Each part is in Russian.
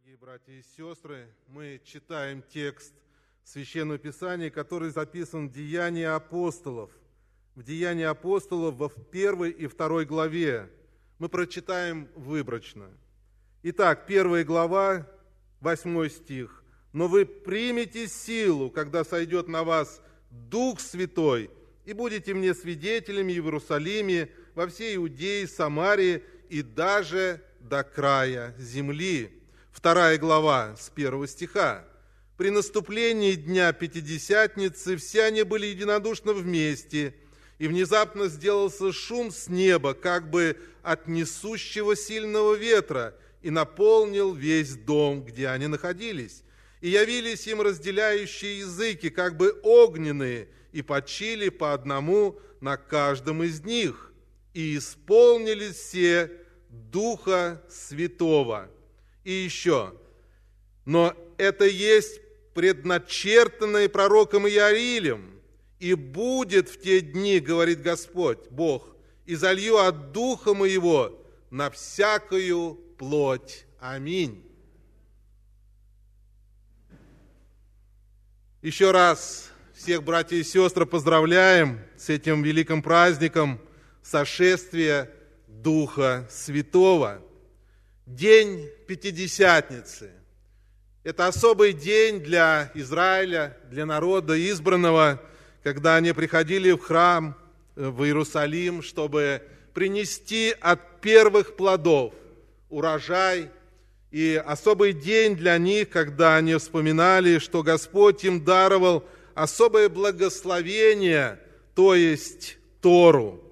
Дорогие братья и сестры, мы читаем текст Священного Писания, который записан в Деянии апостолов. В Деянии апостолов во 1 и 2 главе. Мы прочитаем выборочно. Итак, 1 глава, 8 стих. «Но вы примете силу, когда сойдет на вас Дух Святой, и будете мне свидетелями в Иерусалиме, во всей Иудее, Самарии и даже до края земли». 2 глава, с 1 стиха. «При наступлении дня Пятидесятницы все они были единодушно вместе, и внезапно сделался шум с неба, как бы от несущего сильного ветра, и наполнил весь дом, где они находились. И явились им разделяющие языки, как бы огненные, и почили по одному на каждом из них, и исполнились все Духа Святого». И еще, «Но это есть предначертанное пророком Иоилем, и будет в те дни, говорит Господь, Бог, и залью от Духа Моего на всякую плоть. Аминь». Еще раз всех братьев и сестр поздравляем с этим великим праздником сошествия Духа Святого. День Пятидесятницы. Это особый день для Израиля, для народа избранного, когда они приходили в храм, в Иерусалим, чтобы принести от первых плодов урожай. И особый день для них, когда они вспоминали, что Господь им даровал особое благословение, то есть Тору.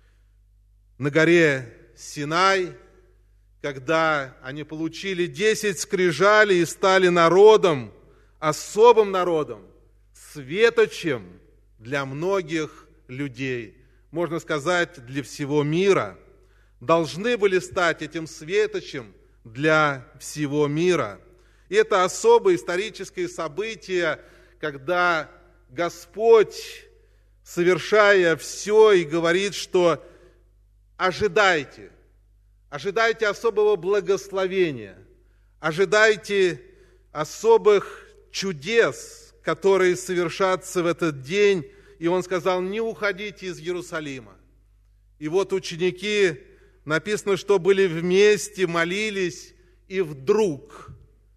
На горе Синай, когда они получили 10 скрижалей и стали народом, особым народом, светочем для многих людей, можно сказать, для всего мира, должны были стать этим светочем для всего мира. И это особое историческое событие, когда Господь, совершая все, и говорит, что ожидайте особого благословения, ожидайте особых чудес, которые совершатся в этот день. И он сказал: не уходите из Иерусалима. И вот ученики, написано, что были вместе, молились, и вдруг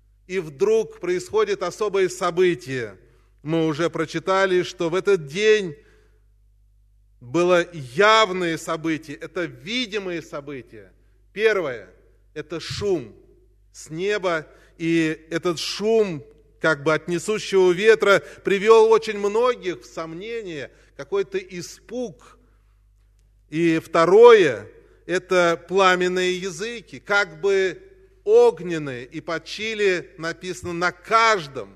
происходит особое событие. Мы уже прочитали, что в этот день было явное событие, это видимое событие. Первое – это шум с неба, и этот шум, как бы от несущего ветра, привел очень многих в сомнение, какой-то испуг. И второе – это пламенные языки, как бы огненные, и почили, написано, на каждом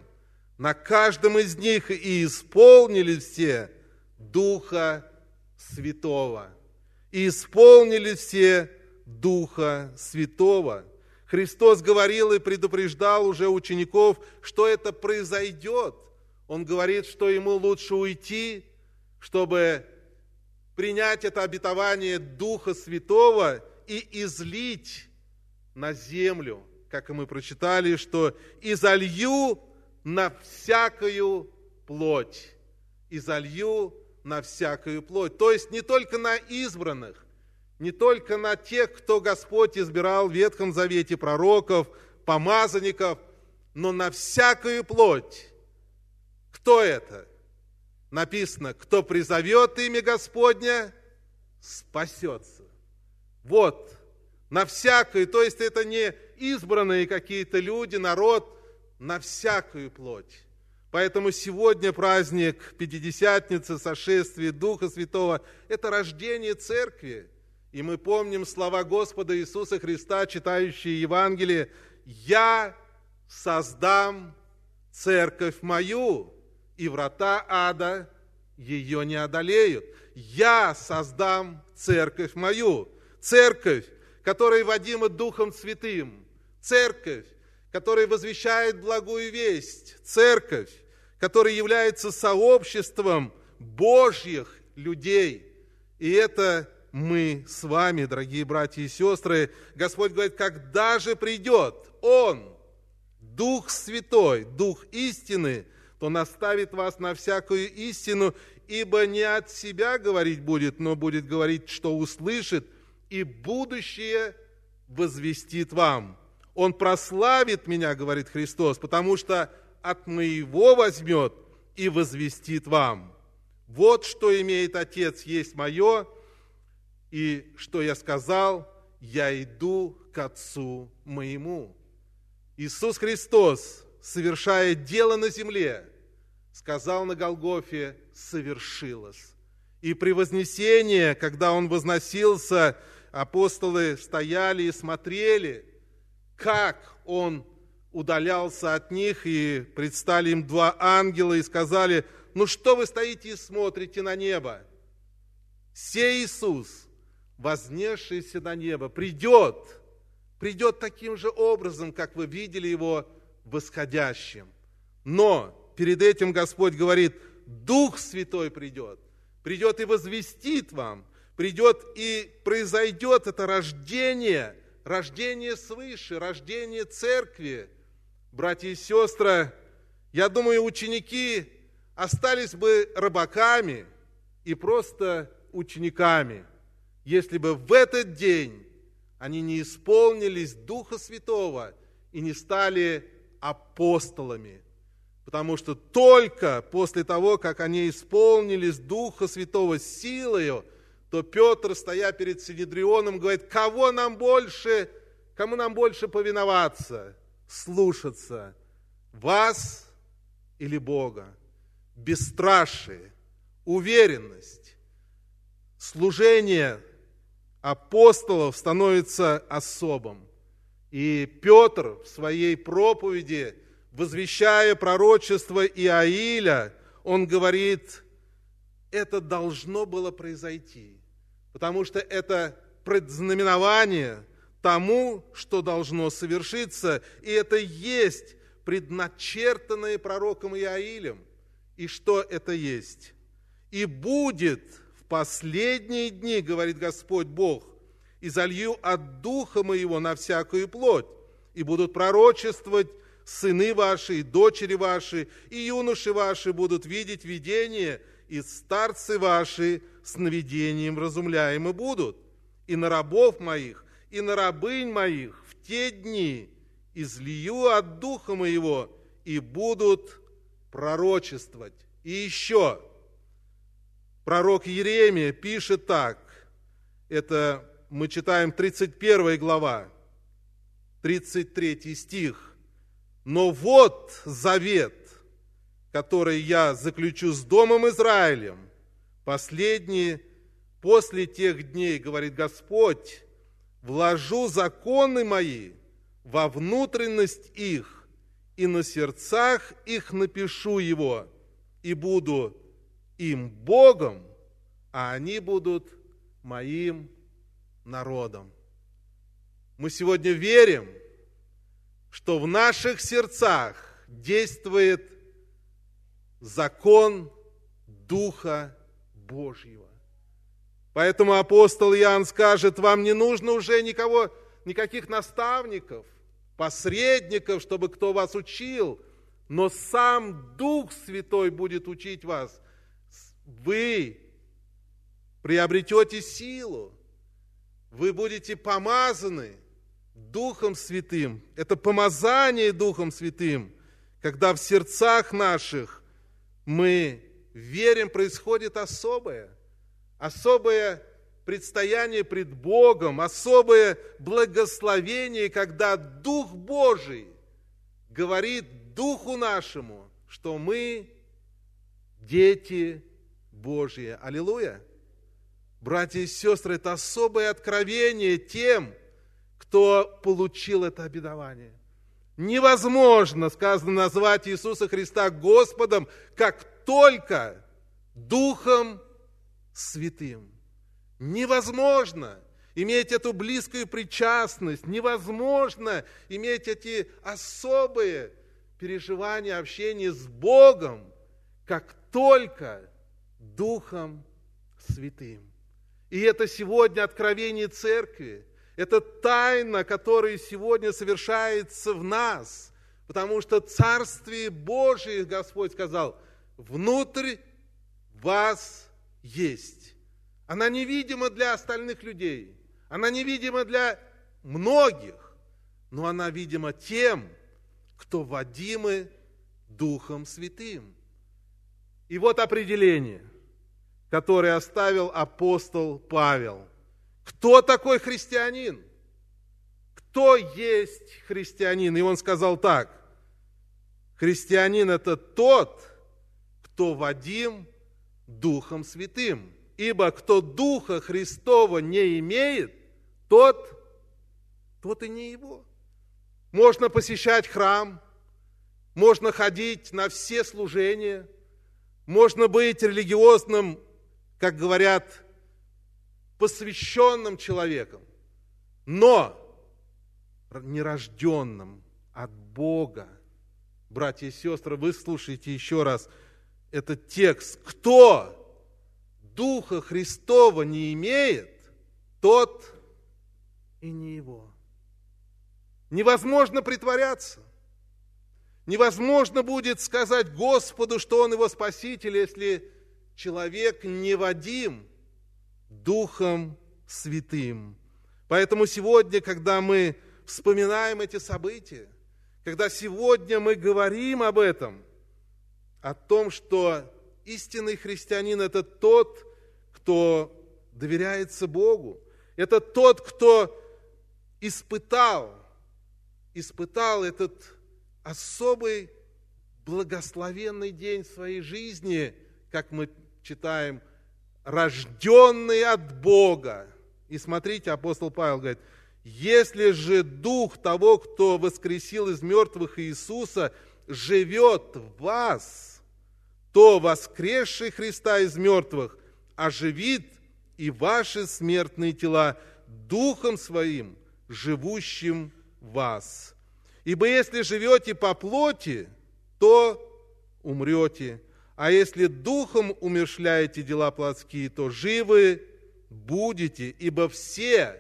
из них, и исполнили все Духа Святого. И исполнили все Духа Святого. Христос говорил и предупреждал уже учеников, что это произойдет. Он говорит, что ему лучше уйти, чтобы принять это обетование Духа Святого и излить на землю, как и мы прочитали, что «и залью на всякую плоть». «И залью на всякую плоть». То есть не только на избранных, не только на тех, кто Господь избирал в Ветхом Завете, пророков, помазанников, но на всякую плоть. Кто это? Написано: кто призовет имя Господня, спасется. Вот, на всякую, то есть это не избранные какие-то люди, народ, на всякую плоть. Поэтому сегодня праздник Пятидесятницы, сошествие Духа Святого, это рождение Церкви. И мы помним слова Господа Иисуса Христа, читающие Евангелие: «Я создам церковь мою, и врата ада ее не одолеют». Я создам церковь мою. Церковь, которая водима Духом Святым. Церковь, которая возвещает благую весть. Церковь, которая является сообществом Божьих людей. И это мы с вами, дорогие братья и сестры. Господь говорит: когда же придет Он, Дух Святой, Дух истины, то наставит вас на всякую истину, ибо не от себя говорить будет, но будет говорить, что услышит, и будущее возвестит вам. Он прославит меня, говорит Христос, потому что от моего возьмет и возвестит вам. Вот что имеет Отец, есть мое, и что я сказал, я иду к Отцу моему. Иисус Христос, совершая дело на земле, сказал на Голгофе: совершилось. И при вознесении, когда Он возносился, апостолы стояли и смотрели, как Он удалялся от них, и предстали им два ангела и сказали: ну что вы стоите и смотрите на небо? Сей Иисус, вознесшийся на небо, придет таким же образом, как вы видели Его восходящим. Но перед этим Господь говорит: Дух Святой придет и возвестит вам, придет и произойдет это рождение свыше, рождение церкви. Братья и сестры, я думаю, ученики остались бы рыбаками и просто учениками, если бы в этот день они не исполнились Духа Святого и не стали апостолами. Потому что только после того, как они исполнились Духа Святого силою, то Петр, стоя перед Синедрионом, говорит: кому нам больше повиноваться, слушаться, вас или Бога? Бесстрашие, уверенность, служение апостолов становится особым. И Петр в своей проповеди, возвещая пророчество Иаиля, он говорит: это должно было произойти, потому что это предзнаменование тому, что должно совершиться, и это есть предначертанное пророком Иаилем. И что это есть? «И будет в последние дни, говорит Господь Бог, и залью от Духа Моего на всякую плоть, и будут пророчествовать сыны ваши, и дочери ваши, и юноши ваши будут видеть видение, и старцы ваши сновидением вразумляемы будут. И на рабов моих, и на рабынь моих в те дни излию от Духа Моего, и будут пророчествовать». И еще пророк Иеремия пишет так, это мы читаем 31 глава, 33 стих. «Но вот завет, который я заключу с Домом Израилем, последний после тех дней, говорит Господь, вложу законы мои во внутренность их, и на сердцах их напишу его, и буду им Богом, а они будут моим народом». Мы сегодня верим, что в наших сердцах действует закон Духа Божьего. Поэтому апостол Иоанн скажет: вам не нужно уже никаких наставников, посредников, чтобы кто вас учил, но сам Дух Святой будет учить вас. Вы приобретете силу, вы будете помазаны Духом Святым. Это помазание Духом Святым, когда в сердцах наших мы верим, происходит особое предстояние пред Богом, особое благословение, когда Дух Божий говорит Духу нашему, что мы дети Божьи. Аллилуйя! Братья и сестры, это особое откровение тем, кто получил это обетование. Невозможно, сказано, назвать Иисуса Христа Господом, как только Духом Святым. Невозможно иметь эту близкую причастность, невозможно иметь эти особые переживания, общения с Богом, как только Духом Святым. И это сегодня откровение Церкви, это тайна, которая сегодня совершается в нас, Потому что Царствие Божие, Господь сказал, внутрь вас есть. Она невидима для остальных людей. Она невидима для многих. Но она видима тем, кто водимы Духом Святым. И вот определение, которое оставил апостол Павел. Кто такой христианин? Кто есть христианин? И он сказал так: христианин – это тот, кто водим Духом Святым. Ибо кто Духа Христова не имеет, тот и не его. Можно посещать храм, можно ходить на все служения, можно быть религиозным, как говорят, посвященным человеком, но нерожденным от Бога. Братья и сестры, вы слушайте еще раз этот текст. Кто Духа Христова не имеет, тот и не его. Невозможно притворяться. Невозможно будет сказать Господу, что Он его Спаситель, если человек не водим Духом Святым. Поэтому сегодня, когда мы вспоминаем эти события, когда сегодня мы говорим об этом, о том, что истинный христианин – это тот, кто доверяется Богу, это тот, кто испытал этот особый благословенный день в своей жизни, как мы читаем, рожденный от Бога. И смотрите, апостол Павел говорит: если же Дух того, кто воскресил из мертвых Иисуса, живет в вас, то воскресший Христа из мертвых оживит и ваши смертные тела Духом Своим, живущим в вас. Ибо если живете по плоти, то умрете, а если Духом умерщвляете дела плотские, то живы будете, ибо все,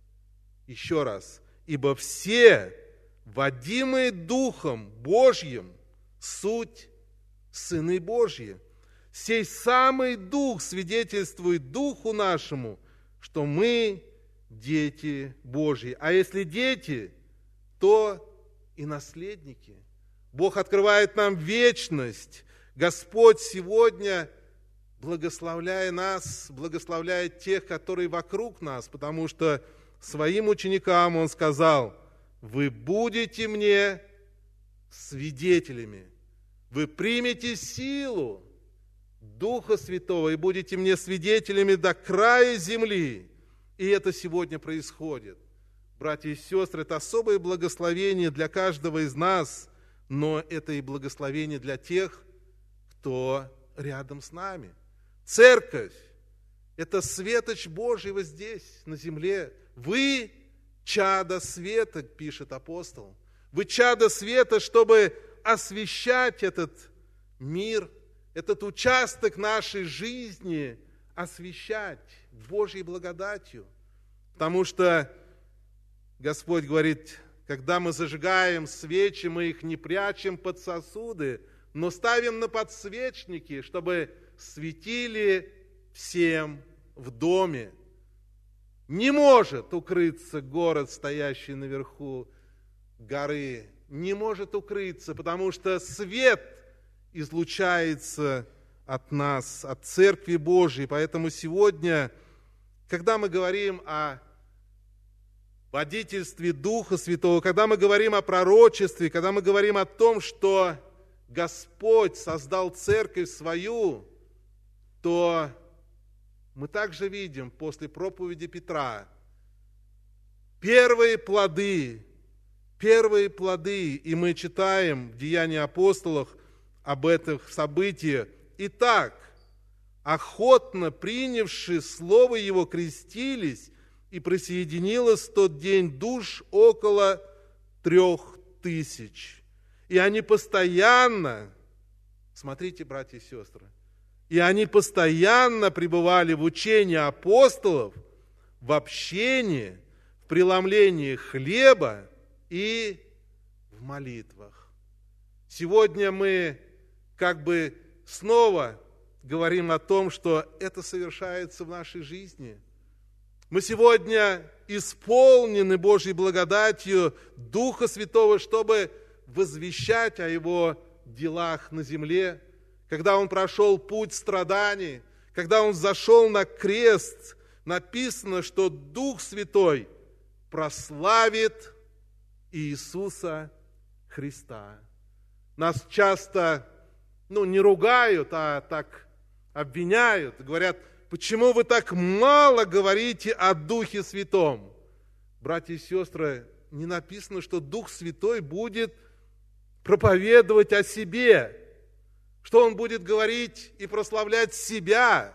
еще раз, ибо все, водимые Духом Божьим, суть сыны Божьи. Сей самый Дух свидетельствует Духу нашему, что мы дети Божьи. А если дети, то и наследники. Бог открывает нам вечность. Господь сегодня, благословляя нас, благословляет тех, которые вокруг нас, потому что своим ученикам Он сказал: вы будете мне свидетелями, вы примете силу Духа Святого и будете мне свидетелями до края земли. И это сегодня происходит. Братья и сестры, это особое благословение для каждого из нас, но это и благословение для тех, кто рядом с нами. Церковь – это светоч Божьего здесь, на земле. Вы чадо света, пишет апостол. Вы чадо света, чтобы освещать этот мир, этот участок нашей жизни, освещать Божьей благодатью. Потому что Господь говорит, когда мы зажигаем свечи, мы их не прячем под сосуды, но ставим на подсвечники, чтобы светили всем в доме. Не может укрыться город, стоящий наверху горы. Не может укрыться, потому что свет излучается от нас, от Церкви Божией. Поэтому сегодня, когда мы говорим о водительстве Духа Святого, когда мы говорим о пророчестве, когда мы говорим о том, что Господь создал церковь свою, то мы также видим после проповеди Петра первые плоды, и мы читаем в Деяниях апостолов об этих событиях. Итак, охотно принявши слово Его, крестились, и присоединилось в тот день душ около 3000. И они постоянно, смотрите, братья и сестры, и они постоянно пребывали в учении апостолов, в общении, в преломлении хлеба и в молитвах. Сегодня мы как бы снова говорим о том, что это совершается в нашей жизни. Мы сегодня исполнены Божьей благодатью Духа Святого, чтобы возвещать о Его делах на земле. Когда Он прошел путь страданий, когда Он зашел на крест, написано, что Дух Святой прославит Иисуса Христа. Нас часто, не ругают, а так обвиняют, говорят: почему вы так мало говорите о Духе Святом? Братья и сестры, не написано, что Дух Святой будет проповедовать о себе, что Он будет говорить и прославлять себя.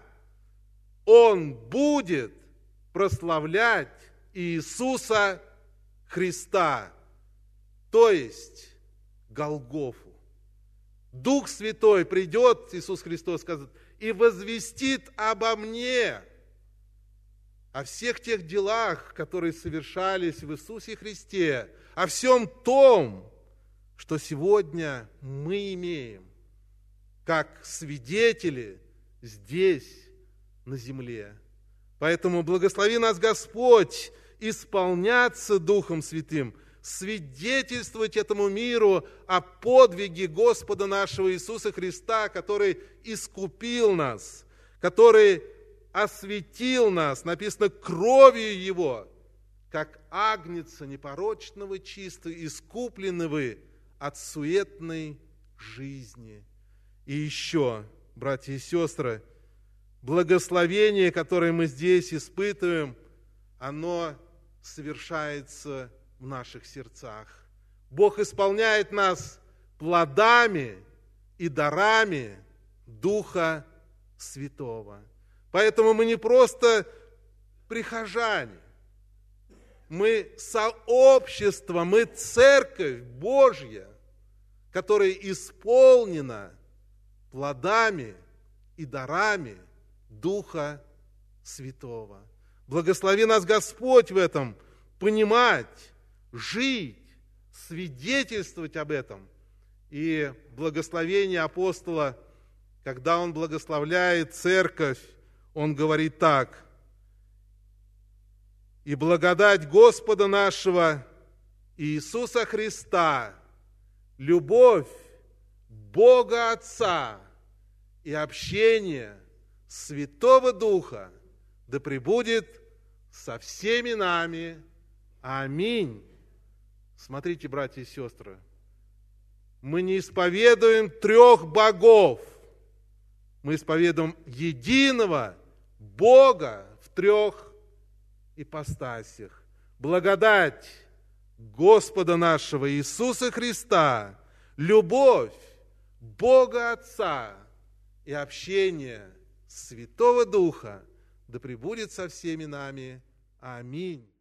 Он будет прославлять Иисуса Христа, то есть Голгофу. Дух Святой придет, Иисус Христос сказал, и возвестит обо мне, о всех тех делах, которые совершались в Иисусе Христе, о всем том, что сегодня мы имеем, как свидетели здесь, на земле. Поэтому благослови нас, Господь, исполняться Духом Святым, свидетельствовать этому миру о подвиге Господа нашего Иисуса Христа, который искупил нас, который осветил нас, написано, кровью Его, как агнца непорочного, чистого, искуплены вы от суетной жизни. И еще, братья и сестры, благословение, которое мы здесь испытываем, оно совершается в наших сердцах. Бог исполняет нас плодами и дарами Духа Святого. Поэтому мы не просто прихожане, мы сообщество, мы церковь Божья, которая исполнена плодами и дарами Духа Святого. Благослови нас, Господь, в этом понимать, жить, свидетельствовать об этом. И благословение апостола, когда он благословляет церковь, он говорит так: «И благодать Господа нашего Иисуса Христа, любовь Бога Отца и общение Святого Духа да пребудет со всеми нами. Аминь». Смотрите, братья и сестры, мы не исповедуем трех богов, мы исповедуем единого Бога в трех ипостасях. Благодать Господа нашего Иисуса Христа, любовь Бога Отца и общение Святого Духа да пребудет со всеми нами. Аминь.